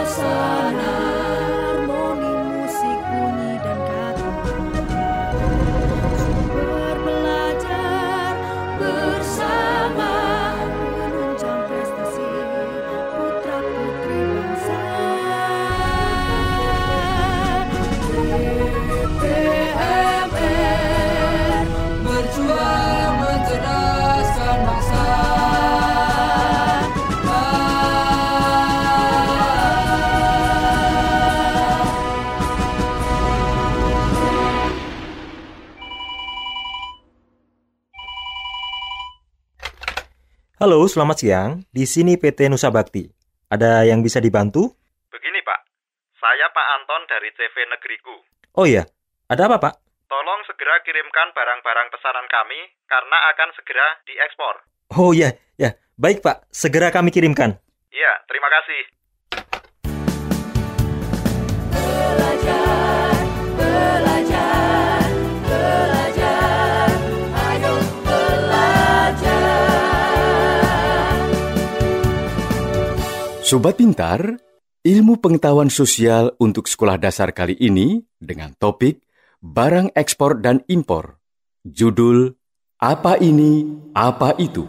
suasana, harmoni musik bunyi dan kata. Sumber belajar bersama, menunjang prestasi putra putri bangsa. DPMR berjuang mencerdaskan bangsa. Halo, selamat siang. Di sini PT Nusa Bakti. Ada yang bisa dibantu? Begini Pak, saya Pak Anton dari CV Negeriku. Oh iya, ada apa Pak? Tolong segera kirimkan barang-barang pesanan kami karena akan segera diekspor. Oh iya, ya. Baik Pak, segera kami kirimkan. Iya, terima kasih. Belajar, belajar, belajar, ayo belajar. Sobat Pintar, ilmu pengetahuan sosial untuk sekolah dasar kali ini dengan topik Barang Ekspor dan Impor. Judul, Apa Ini, Apa Itu?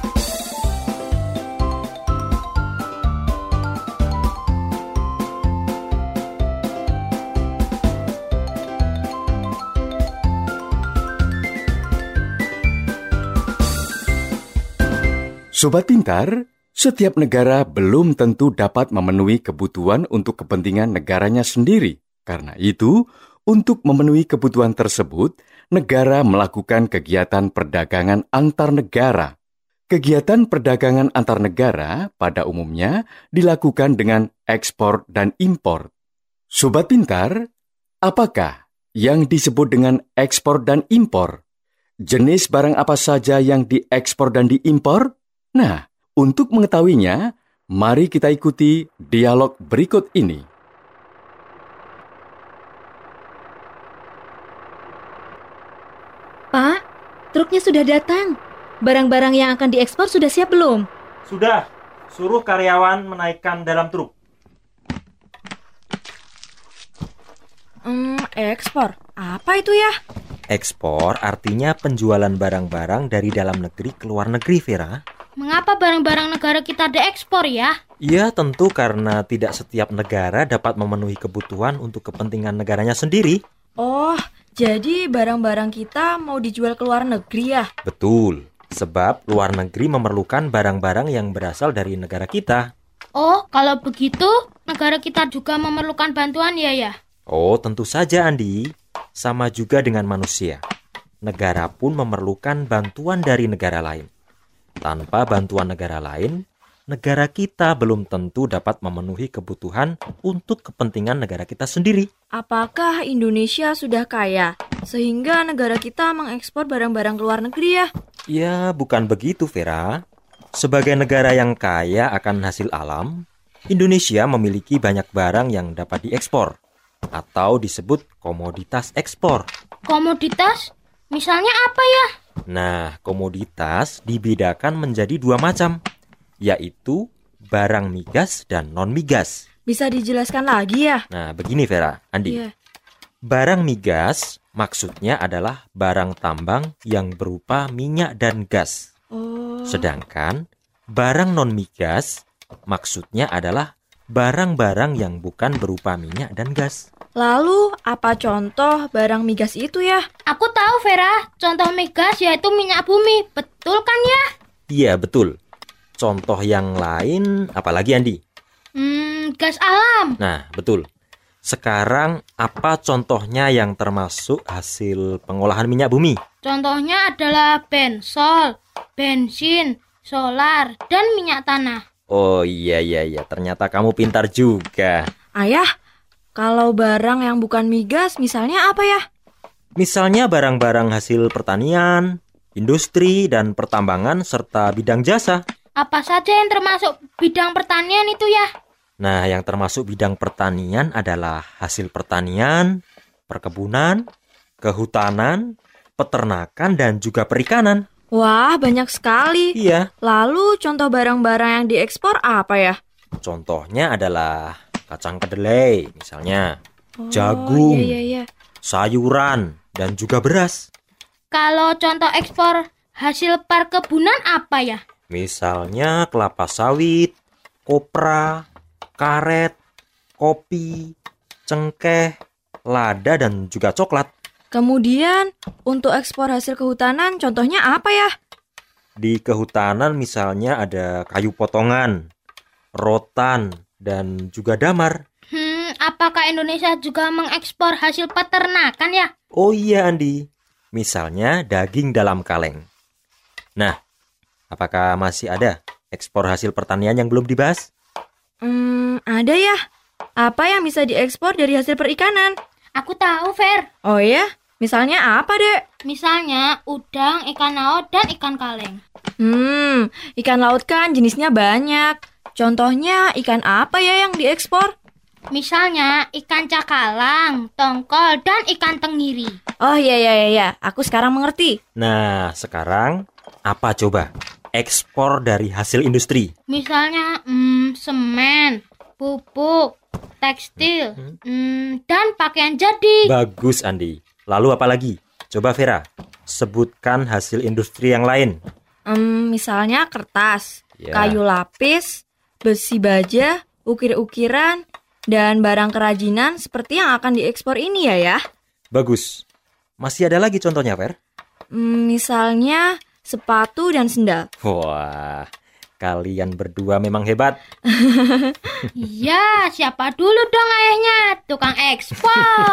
Sobat Pintar, setiap negara belum tentu dapat memenuhi kebutuhan untuk kepentingan negaranya sendiri. Karena itu, untuk memenuhi kebutuhan tersebut, negara melakukan kegiatan perdagangan antar negara. Kegiatan perdagangan antar negara pada umumnya dilakukan dengan ekspor dan impor. Sobat Pintar, apakah yang disebut dengan ekspor dan impor? Jenis barang apa saja yang diekspor dan diimpor? Nah, untuk mengetahuinya, mari kita ikuti dialog berikut ini. Pak, truknya sudah datang. Barang-barang yang akan diekspor sudah siap belum? Sudah, suruh karyawan menaikkan dalam truk. Ekspor? Apa itu ya? Ekspor artinya penjualan barang-barang dari dalam negeri ke luar negeri, Vera. Mengapa barang-barang negara kita diekspor ya? Ya, tentu karena tidak setiap negara dapat memenuhi kebutuhan untuk kepentingan negaranya sendiri. Oh, jadi barang-barang kita mau dijual ke luar negeri ya? Betul, sebab luar negeri memerlukan barang-barang yang berasal dari negara kita. Oh, kalau begitu negara kita juga memerlukan bantuan ya? Oh, tentu saja, Andi. Sama juga dengan manusia. Negara pun memerlukan bantuan dari negara lain. Tanpa bantuan negara lain, negara kita belum tentu dapat memenuhi kebutuhan untuk kepentingan negara kita sendiri. Apakah Indonesia sudah kaya sehingga negara kita mengekspor barang-barang ke luar negeri ya? Ya, bukan begitu, Vera. Sebagai negara yang kaya akan hasil alam, Indonesia memiliki banyak barang yang dapat diekspor atau disebut komoditas ekspor. Komoditas? Misalnya apa ya? Nah, komoditas dibedakan menjadi dua macam, yaitu barang migas dan non-migas. Bisa dijelaskan lagi ya? Nah, begini Vera, Andi. Iya. Barang migas maksudnya adalah barang tambang yang berupa minyak dan gas. Oh. Sedangkan barang non-migas maksudnya adalah barang-barang yang bukan berupa minyak dan gas. Lalu, apa contoh barang migas itu ya? Aku tahu Vera, contoh migas yaitu minyak bumi. Betul kan ya? Iya, betul. Contoh yang lain apalagi, Andi? Gas alam. Nah, betul. Sekarang apa contohnya yang termasuk hasil pengolahan minyak bumi? Contohnya adalah bensol, bensin, solar, dan minyak tanah. Oh iya, ternyata kamu pintar juga. Ayah, kalau barang yang bukan migas misalnya apa ya? Misalnya barang-barang hasil pertanian, industri, dan pertambangan, serta bidang jasa. Apa saja yang termasuk bidang pertanian itu ya? Nah, yang termasuk bidang pertanian adalah hasil pertanian, perkebunan, kehutanan, peternakan, dan juga perikanan. Wah, banyak sekali. Iya. Lalu contoh barang-barang yang diekspor apa ya? Contohnya adalah kacang kedelai misalnya, Oh, jagung, iya. sayuran, dan juga beras. Kalau contoh ekspor hasil perkebunan apa ya? Misalnya kelapa sawit, kopra, karet, kopi, cengkeh, lada, dan juga coklat. Kemudian, untuk ekspor hasil kehutanan, contohnya apa ya? Di kehutanan misalnya ada kayu potongan, rotan, dan juga damar. Apakah Indonesia juga mengekspor hasil peternakan ya? Oh iya Andi, misalnya daging dalam kaleng. Nah, apakah masih ada ekspor hasil pertanian yang belum dibahas? Ada ya. Apa yang bisa diekspor dari hasil perikanan? Aku tahu, Fer. Oh ya? Misalnya apa, Dek? Misalnya udang, ikan laut, dan ikan kaleng. Ikan laut kan jenisnya banyak. Contohnya ikan apa ya yang diekspor? Misalnya ikan cakalang, tongkol, dan ikan tenggiri. Oh iya. Aku sekarang mengerti. Nah, sekarang apa coba ekspor dari hasil industri? Misalnya semen, pupuk, tekstil, dan pakaian jadi. Bagus Andi. Lalu apa lagi? Coba Vera, sebutkan hasil industri yang lain. Misalnya kertas, Ya. kayu lapis, besi baja, ukir-ukiran, dan barang kerajinan seperti yang akan diekspor ini ya. Bagus. Masih ada lagi contohnya, Ver? Misalnya sepatu dan sendal. Wah, kalian berdua memang hebat. Iya, siapa dulu dong ayahnya? Tukang ekspor.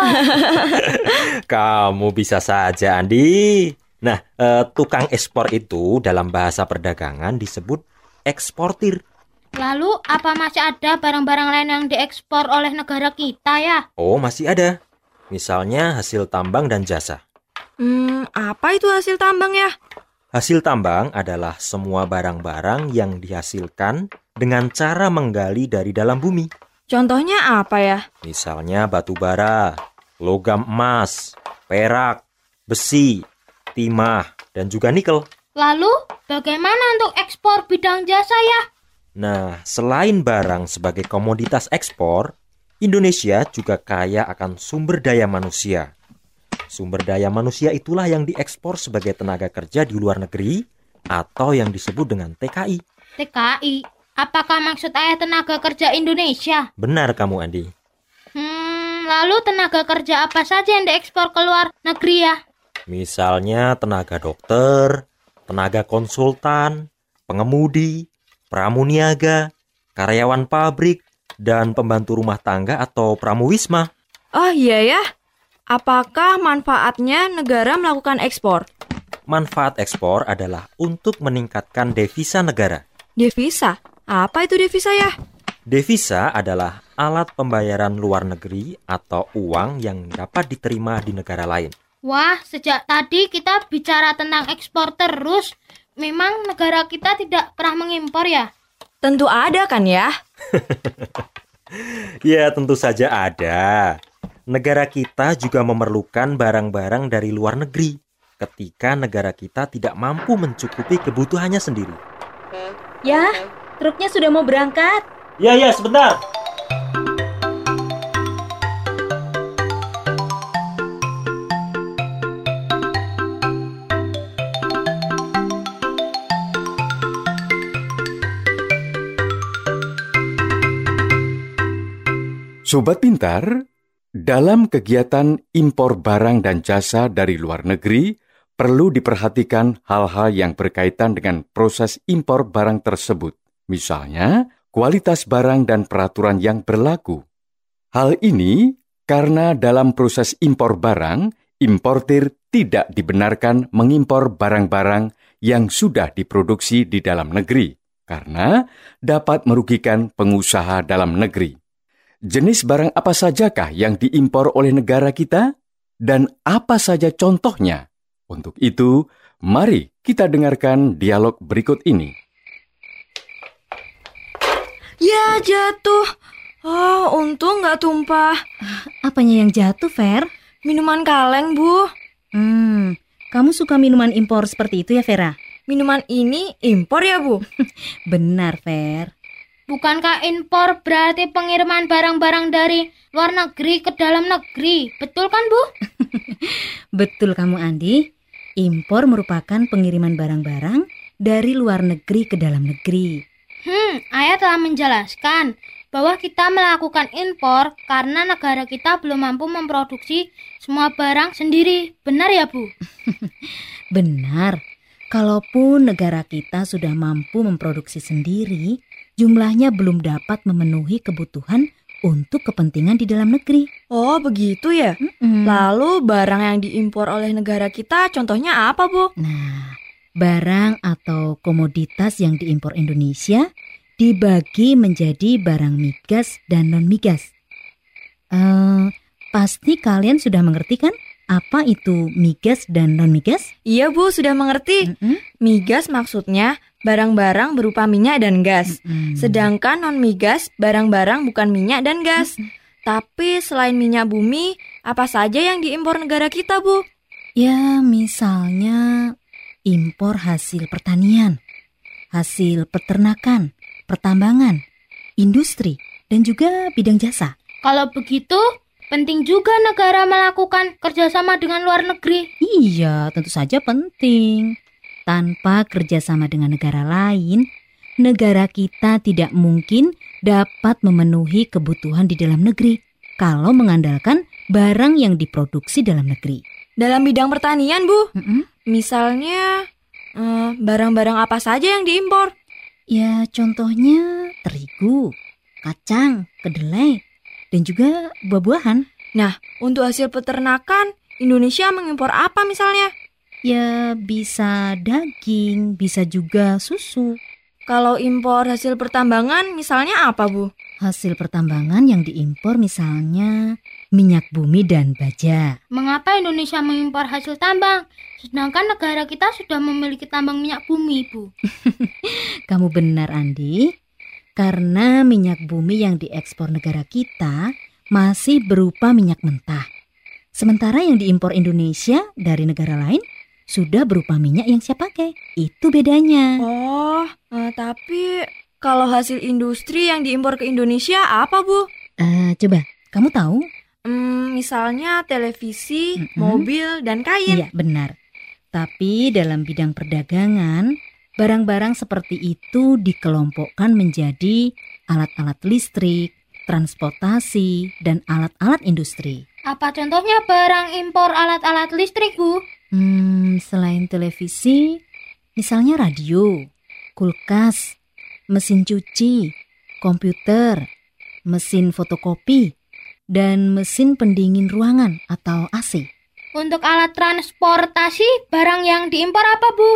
Kamu bisa saja, Andi. Nah, tukang ekspor itu dalam bahasa perdagangan disebut eksportir. Lalu, apa masih ada barang-barang lain yang diekspor oleh negara kita ya? Oh, masih ada. Misalnya hasil tambang dan jasa. Apa itu hasil tambang ya? Hasil tambang adalah semua barang-barang yang dihasilkan dengan cara menggali dari dalam bumi. Contohnya apa ya? Misalnya batu bara, logam emas, perak, besi, timah, dan juga nikel. Lalu, bagaimana untuk ekspor bidang jasa ya? Nah, selain barang sebagai komoditas ekspor, Indonesia juga kaya akan sumber daya manusia. Sumber daya manusia itulah yang diekspor sebagai tenaga kerja di luar negeri atau yang disebut dengan TKI. TKI, apakah maksud ayah tenaga kerja Indonesia? Benar kamu, Andi. Lalu tenaga kerja apa saja yang diekspor ke luar negeri ya? Misalnya tenaga dokter, tenaga konsultan, pengemudi, pramuniaga, karyawan pabrik, dan pembantu rumah tangga atau pramuwisma. Oh iya ya. Apakah manfaatnya negara melakukan ekspor? Manfaat ekspor adalah untuk meningkatkan devisa negara. Devisa? Apa itu devisa ya? Devisa adalah alat pembayaran luar negeri atau uang yang dapat diterima di negara lain. Wah, sejak tadi kita bicara tentang ekspor terus. Memang negara kita tidak pernah mengimpor ya? Tentu ada kan ya? Ya, tentu saja ada. Negara kita juga memerlukan barang-barang dari luar negeri ketika negara kita tidak mampu mencukupi kebutuhannya sendiri. Ya, truknya sudah mau berangkat. Ya, sebentar. Sobat Pintar, dalam kegiatan impor barang dan jasa dari luar negeri, perlu diperhatikan hal-hal yang berkaitan dengan proses impor barang tersebut. Misalnya, kualitas barang dan peraturan yang berlaku. Hal ini karena dalam proses impor barang, importir tidak dibenarkan mengimpor barang-barang yang sudah diproduksi di dalam negeri, karena dapat merugikan pengusaha dalam negeri. Jenis barang apa sajakah yang diimpor oleh negara kita? Dan apa saja contohnya? Untuk itu, mari kita dengarkan dialog berikut ini. Ya, jatuh. Oh, untung nggak tumpah. Apanya yang jatuh, Fer? Minuman kaleng, Bu. Kamu suka minuman impor seperti itu ya, Vera? Minuman ini impor ya, Bu? Benar, Fer. bukankah impor berarti pengiriman barang-barang dari luar negeri ke dalam negeri? Betul kan, Bu? Betul kamu, Andi. Impor merupakan pengiriman barang-barang dari luar negeri ke dalam negeri. Ayah telah menjelaskan bahwa kita melakukan impor karena negara kita belum mampu memproduksi semua barang sendiri. Benar ya, Bu? Benar. Kalaupun negara kita sudah mampu memproduksi sendiri, jumlahnya belum dapat memenuhi kebutuhan untuk kepentingan di dalam negeri. Oh, begitu ya? Lalu barang yang diimpor oleh negara kita contohnya apa, Bu? Nah, barang atau komoditas yang diimpor Indonesia dibagi menjadi barang migas dan non-migas. Pasti kalian sudah mengerti kan apa itu migas dan non-migas? Iya, Bu, sudah mengerti. Migas maksudnya barang-barang berupa minyak dan gas. Sedangkan non-migas barang-barang bukan minyak dan gas. Tapi selain minyak bumi, apa saja yang diimpor negara kita, Bu? Ya, misalnya impor hasil pertanian, hasil peternakan, pertambangan, industri, dan juga bidang jasa. Kalau begitu, penting juga negara melakukan kerjasama dengan luar negeri. Iya, tentu saja penting. Tanpa kerjasama dengan negara lain, negara kita tidak mungkin dapat memenuhi kebutuhan di dalam negeri kalau mengandalkan barang yang diproduksi dalam negeri. Dalam bidang pertanian, Bu, misalnya barang-barang apa saja yang diimpor? Ya, contohnya terigu, kacang, kedelai, dan juga buah-buahan. Nah, untuk hasil peternakan, Indonesia mengimpor apa misalnya? Ya, bisa daging, bisa juga susu. Kalau impor hasil pertambangan, misalnya apa, Bu? Hasil pertambangan yang diimpor misalnya minyak bumi dan baja. Mengapa Indonesia mengimpor hasil tambang? Sedangkan negara kita sudah memiliki tambang minyak bumi, Bu. Kamu benar, Andi. Karena minyak bumi yang diekspor negara kita masih berupa minyak mentah. Sementara yang diimpor Indonesia dari negara lain sudah berupa minyak yang siap pakai. Itu bedanya. Oh, tapi kalau hasil industri yang diimpor ke Indonesia apa, Bu? Coba, kamu tahu? Misalnya televisi, mobil, dan kain. Iya, benar. Tapi dalam bidang perdagangan, barang-barang seperti itu dikelompokkan menjadi alat-alat listrik, transportasi, dan alat-alat industri. Apa contohnya barang impor alat-alat listrik, Bu? Selain televisi, misalnya radio, kulkas, mesin cuci, komputer, mesin fotokopi, dan mesin pendingin ruangan atau AC. Untuk alat transportasi, barang yang diimpor apa, Bu?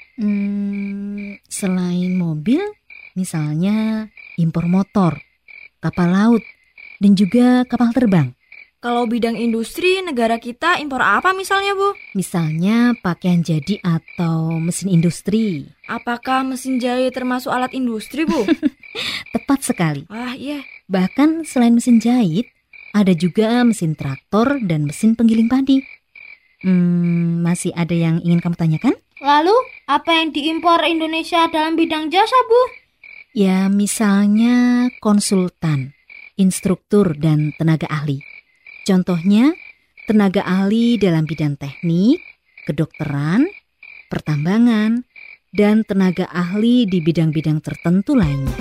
Selain mobil, misalnya impor motor, kapal laut, dan juga kapal terbang. Kalau bidang industri, negara kita impor apa misalnya, Bu? Misalnya pakaian jadi atau mesin industri. Apakah mesin jahit termasuk alat industri, Bu? Tepat sekali. Wah, iya. Bahkan selain mesin jahit, ada juga mesin traktor dan mesin penggiling padi. Masih ada yang ingin kamu tanyakan? Lalu, apa yang diimpor Indonesia dalam bidang jasa, Bu? Ya, misalnya konsultan, instruktur, dan tenaga ahli. Contohnya, tenaga ahli dalam bidang teknik, kedokteran, pertambangan, dan tenaga ahli di bidang-bidang tertentu lainnya.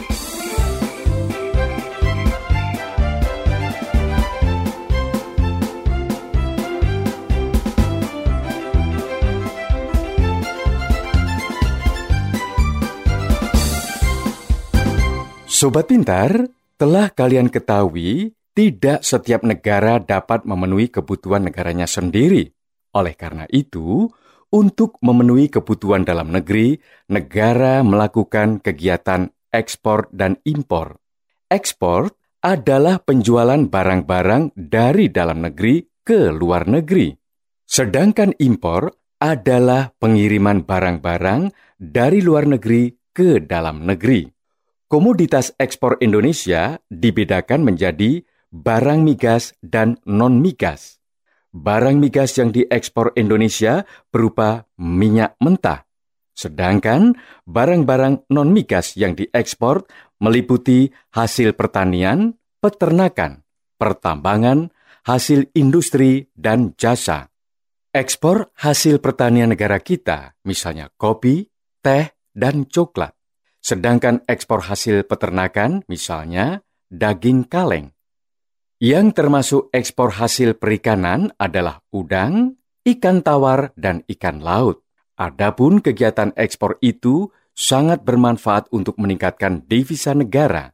Sobat Pintar, telah kalian ketahui tidak setiap negara dapat memenuhi kebutuhan negaranya sendiri. Oleh karena itu, untuk memenuhi kebutuhan dalam negeri, negara melakukan kegiatan ekspor dan impor. Ekspor adalah penjualan barang-barang dari dalam negeri ke luar negeri. Sedangkan impor adalah pengiriman barang-barang dari luar negeri ke dalam negeri. Komoditas ekspor Indonesia dibedakan menjadi barang migas dan non-migas. Barang migas yang diekspor Indonesia berupa minyak mentah. Sedangkan barang-barang non-migas yang diekspor meliputi hasil pertanian, peternakan, pertambangan, hasil industri, dan jasa. Ekspor hasil pertanian negara kita, misalnya kopi, teh, dan coklat. Sedangkan ekspor hasil peternakan, misalnya daging kaleng. Yang termasuk ekspor hasil perikanan adalah udang, ikan tawar, dan ikan laut. Adapun kegiatan ekspor itu sangat bermanfaat untuk meningkatkan devisa negara.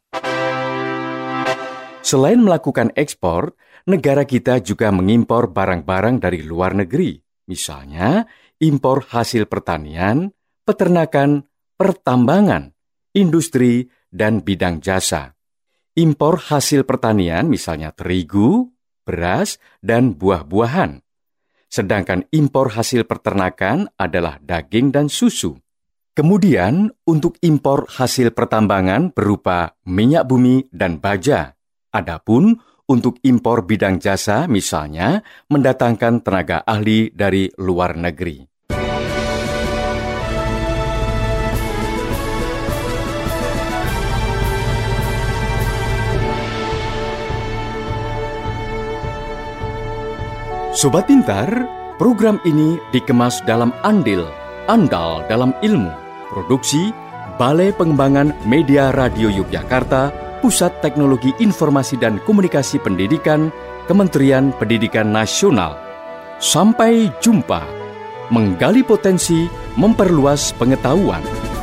Selain melakukan ekspor, negara kita juga mengimpor barang-barang dari luar negeri. Misalnya, impor hasil pertanian, peternakan, pertambangan, industri, dan bidang jasa. Impor hasil pertanian misalnya terigu, beras, dan buah-buahan. Sedangkan impor hasil peternakan adalah daging dan susu. Kemudian, untuk impor hasil pertambangan berupa minyak bumi dan baja. Adapun untuk impor bidang jasa misalnya mendatangkan tenaga ahli dari luar negeri. Sobat Pintar, program ini dikemas dalam andil, andal dalam ilmu. Produksi Balai Pengembangan Media Radio Yogyakarta, Pusat Teknologi Informasi dan Komunikasi Pendidikan, Kementerian Pendidikan Nasional. Sampai jumpa. Menggali potensi, memperluas pengetahuan.